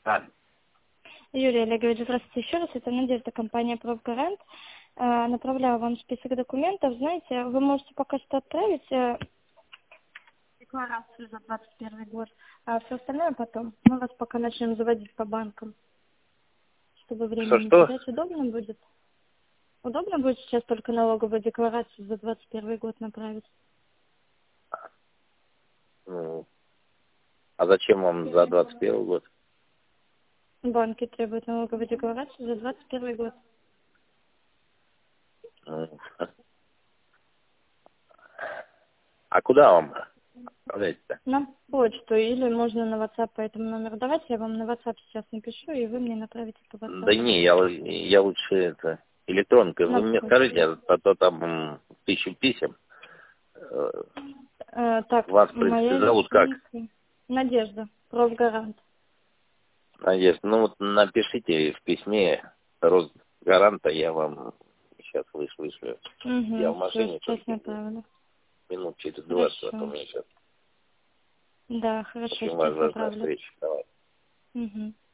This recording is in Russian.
Да. Юрий Олегович, здравствуйте еще раз. Это Надежда, компания «Профгарант». Направляю вам список документов. Знаете, вы можете пока что отправить декларацию за 2021 год, а все остальное потом. Мы вас пока начнем заводить по банкам, чтобы время не Что-что? терять. Удобно будет? Удобно будет сейчас только налоговую декларацию за 2021 год направить? Ну, а зачем вам за 21 год? Банки требуют налоговую декларацию за 2021 год. Ну, а куда вам отправлять-то? На почту или можно на WhatsApp по этому номеру. Давайте я вам на WhatsApp сейчас напишу, и вы мне направите по Да WhatsApp. не, я лучше это электронкой. Вы На мне почту. скажите, а то там 1000 писем. Так, Вас, в принципе, моя зовут как? электронка. Надежда, профгарант. Надежда, ну вот напишите в письме Росгаранта, я вам сейчас вышлю. Я Угу, в все, машине сейчас только направлю. минут через 20, а то у Хорошо. меня сейчас Да, хорошо, очень сейчас важная направлю. встреча. Давай. Угу.